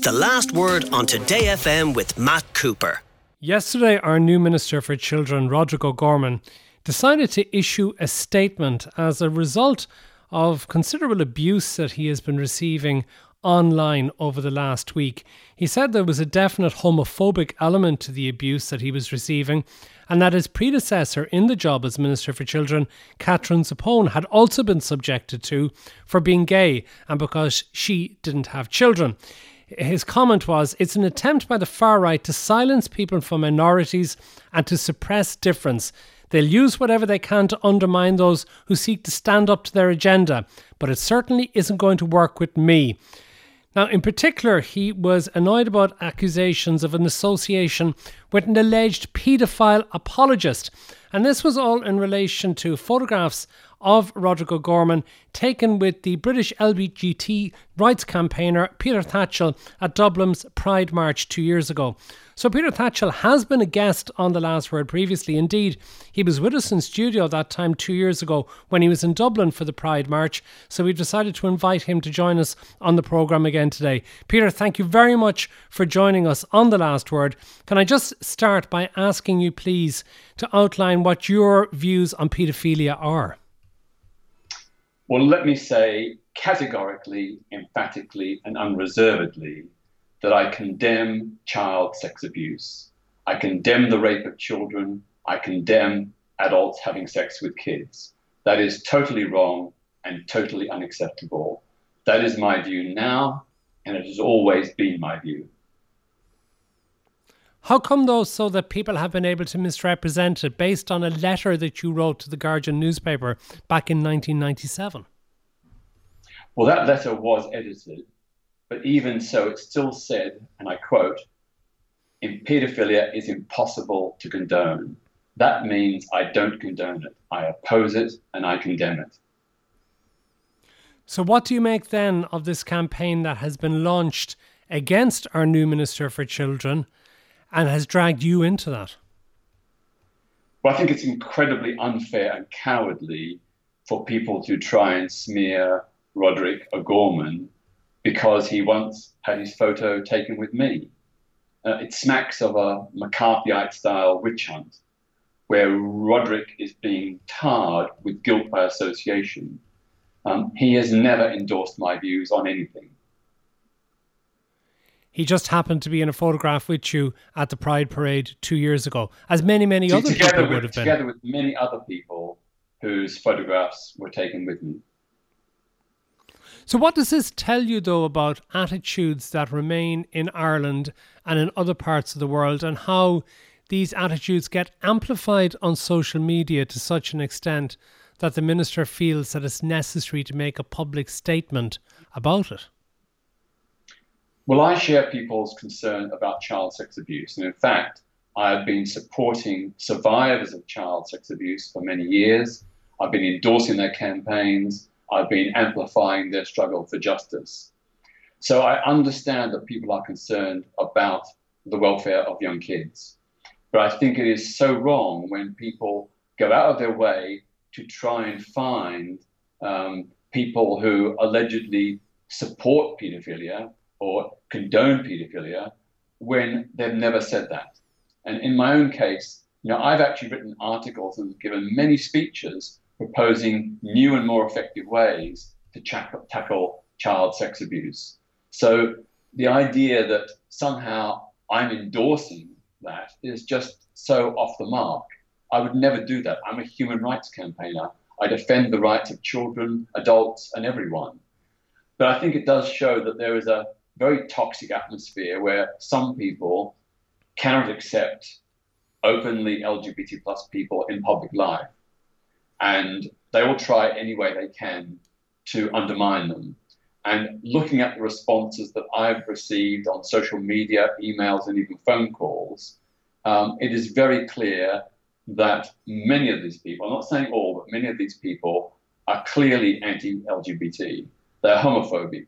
The Last Word on Today FM with Matt Cooper. Yesterday, our new Minister for Children, Roderick O'Gorman, decided to issue a statement as a result of considerable abuse that he has been receiving online over the last week. He said there was a definite homophobic element to the abuse that he was receiving, and that his predecessor in the job as Minister for Children, Catherine Zappone, had also been subjected to for being gay and because she didn't have children. His comment was, "It's an attempt by the far right to silence people from minorities and to suppress difference. They'll use whatever they can to undermine those who seek to stand up to their agenda, but it certainly isn't going to work with me." Now, in particular, he was annoyed about accusations of an association with an alleged paedophile apologist. And this was all in relation to photographs of Roderick O'Gorman taken with the British LGBT rights campaigner Peter Tatchell at Dublin's Pride March 2 years ago. So Peter Tatchell has been a guest on The Last Word previously. Indeed, he was with us in studio that time 2 years ago when he was in Dublin for the Pride March. So we've decided to invite him to join us on the programme again today. Peter, thank you very much for joining us on The Last Word. Can I just start by asking you, please, to outline what your views on paedophilia are? Well, let me say categorically, emphatically and unreservedly that I condemn child sex abuse. I condemn the rape of children. I condemn adults having sex with kids. That is totally wrong and totally unacceptable. That is my view now, and it has always been my view. How come, though, so that people have been able to misrepresent it based on a letter that you wrote to the Guardian newspaper back in 1997? Well, that letter was edited, but even so, it still said, and I quote, "Paedophilia is impossible to condone." That means I don't condone it. I oppose it and I condemn it. So what do you make then of this campaign that has been launched against our new Minister for Children and has dragged you into that? Well, I think it's incredibly unfair and cowardly for people to try and smear Roderick O'Gorman because he once had his photo taken with me. It smacks of a McCarthyite-style witch hunt where Roderick is being tarred with guilt by association. He has never endorsed my views on anything. He just happened to be in a photograph with you at the Pride Parade 2 years ago, as many other people would have been. Together with many other people whose photographs were taken with me. So what does this tell you, though, about attitudes that remain in Ireland and in other parts of the world, and how these attitudes get amplified on social media to such an extent that the Minister feels that it's necessary to make a public statement about it? Well, I share people's concern about child sex abuse. And in fact, I have been supporting survivors of child sex abuse for many years. I've been endorsing their campaigns. I've been amplifying their struggle for justice. So I understand that people are concerned about the welfare of young kids. But I think it is so wrong when people go out of their way to try and find people who allegedly support paedophilia or condone paedophilia when they've never said that. And in my own case, I've actually written articles and given many speeches proposing new and more effective ways to tackle child sex abuse. So the idea that somehow I'm endorsing that is just so off the mark. I would never do that. I'm a human rights campaigner. I defend the rights of children, adults, and everyone. But I think it does show that there is a very toxic atmosphere where some people cannot accept openly LGBT plus people in public life. And they will try any way they can to undermine them. And looking at the responses that I've received on social media, emails, and even phone calls, it is very clear that many of these people, I'm not saying all, but many of these people are clearly anti-LGBT. They're homophobic.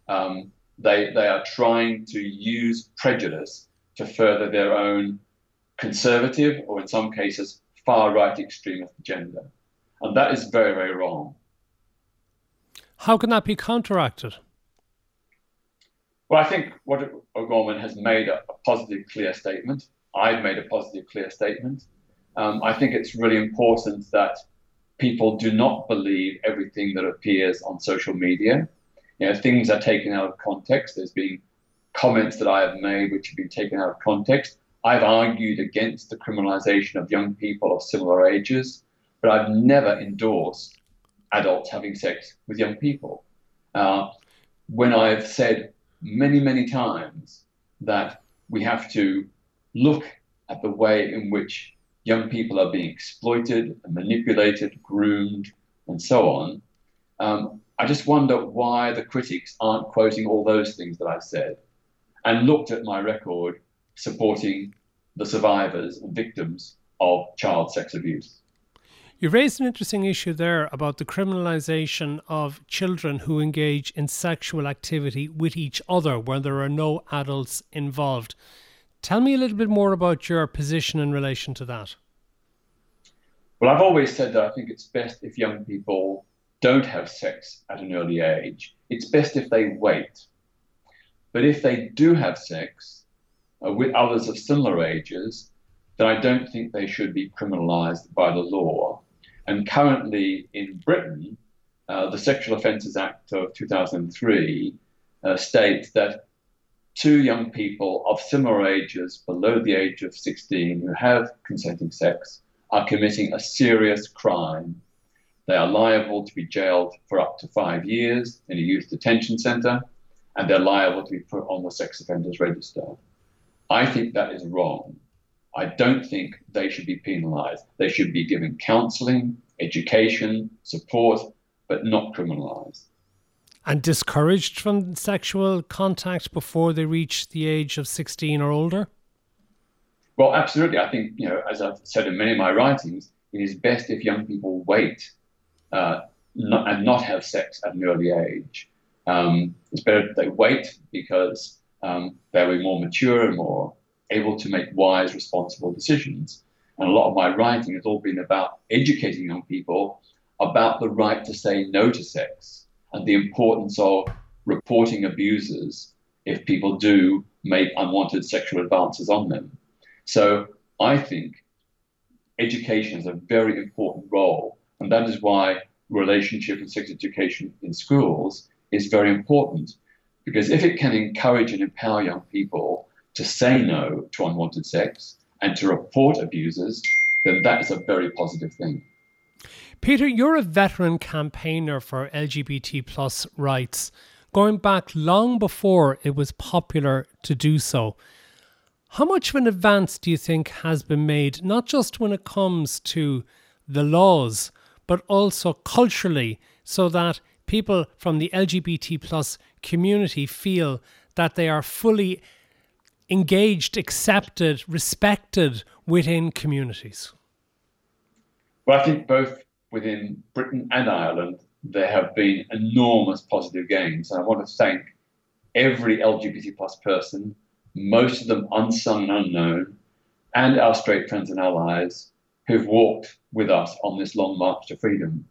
They are trying to use prejudice to further their own conservative, or in some cases, far-right extremist agenda. And that is very, very wrong. How can that be counteracted? Well, I think what O'Gorman has made a positive, clear statement. I've made a positive, clear statement. I think it's really important that people do not believe everything that appears on social media. Things are taken out of context. There's been comments that I have made which have been taken out of context. I've argued against the criminalization of young people of similar ages, but I've never endorsed adults having sex with young people. When I've said many, many times that we have to look at the way in which young people are being exploited and manipulated, groomed, and so on, I just wonder why the critics aren't quoting all those things that I've said and looked at my record supporting the survivors and victims of child sex abuse. You raised an interesting issue there about the criminalization of children who engage in sexual activity with each other where there are no adults involved. Tell me a little bit more about your position in relation to that. Well, I've always said that I think it's best if young people don't have sex at an early age. It's best if they wait. But if they do have sex with others of similar ages, then I don't think they should be criminalized by the law. And currently in Britain, the Sexual Offences Act of 2003 states that two young people of similar ages below the age of 16 who have consenting sex are committing a serious crime. They are liable to be jailed for up to 5 years in a youth detention centre, and they're liable to be put on the sex offenders register. I think that is wrong. I don't think they should be penalised. They should be given counselling, education, support, but not criminalised. And discouraged from sexual contact before they reach the age of 16 or older? Well, absolutely. I think, as I've said in many of my writings, it is best if young people wait and not have sex at an early age. It's better if they wait because they'll be more mature and more able to make wise, responsible decisions. And a lot of my writing has all been about educating young people about the right to say no to sex and the importance of reporting abusers if people do make unwanted sexual advances on them. So I think education is a very important role, and that is why relationship and sex education in schools is very important, because if it can encourage and empower young people to say no to unwanted sex and to report abusers, then that is a very positive thing. Peter, you're a veteran campaigner for LGBT plus rights, going back long before it was popular to do so. How much of an advance do you think has been made, not just when it comes to the laws, but also culturally, so that people from the LGBT plus community feel that they are fully engaged, accepted, respected within communities? Well, I think both within Britain and Ireland, there have been enormous positive gains. And I want to thank every LGBT plus person, most of them unsung and unknown, and our straight friends and allies who've walked with us on this long march to freedom.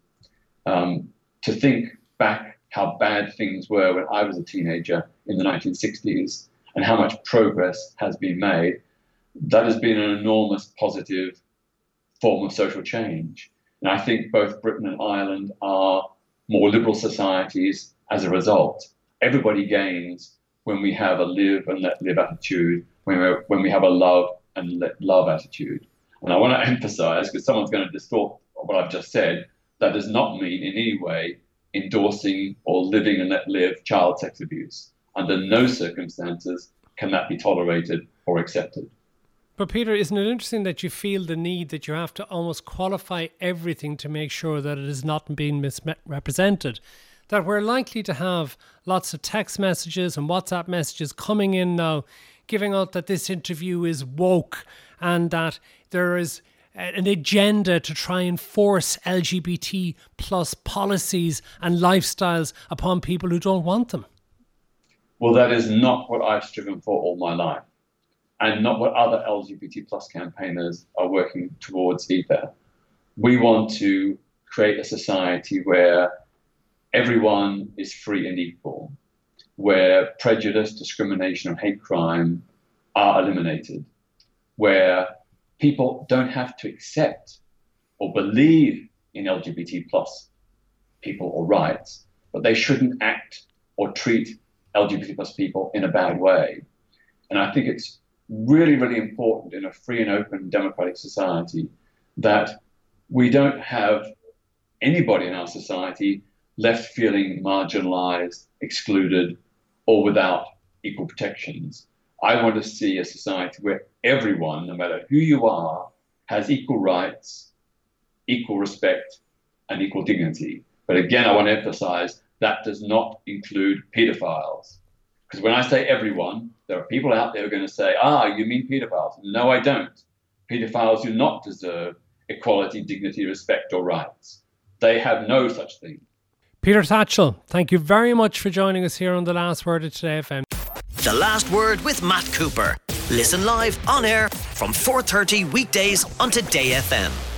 To think back how bad things were when I was a teenager in the 1960s and how much progress has been made, that has been an enormous positive form of social change. And I think both Britain and Ireland are more liberal societies as a result. Everybody gains when we have a live and let live attitude, when we have a love and let love attitude. And I want to emphasize, because someone's going to distort what I've just said, that does not mean in any way endorsing or living and let live child sex abuse. Under no circumstances can that be tolerated or accepted. But Peter, isn't it interesting that you feel the need that you have to almost qualify everything to make sure that it is not being misrepresented? That we're likely to have lots of text messages and WhatsApp messages coming in now, giving out that this interview is woke and that there is an agenda to try and force LGBT plus policies and lifestyles upon people who don't want them. Well, that is not what I've striven for all my life, and not what other LGBT plus campaigners are working towards either. We want to create a society where everyone is free and equal, where prejudice, discrimination, and hate crime are eliminated, where people don't have to accept or believe in LGBT plus people or rights, but they shouldn't act or treat LGBT plus people in a bad way. And I think it's really, really important in a free and open democratic society that we don't have anybody in our society left feeling marginalized, excluded, or without equal protections. I want to see a society where everyone, no matter who you are, has equal rights, equal respect, and equal dignity. But again, I want to emphasize that does not include pedophiles. Because when I say everyone, there are people out there who are going to say, you mean pedophiles. No, I don't. Pedophiles do not deserve equality, dignity, respect, or rights. They have no such thing. Peter Tatchell, thank you very much for joining us here on The Last Word at Today FM. The Last Word with Matt Cooper. Listen live on air from 4:30 weekdays on Today FM.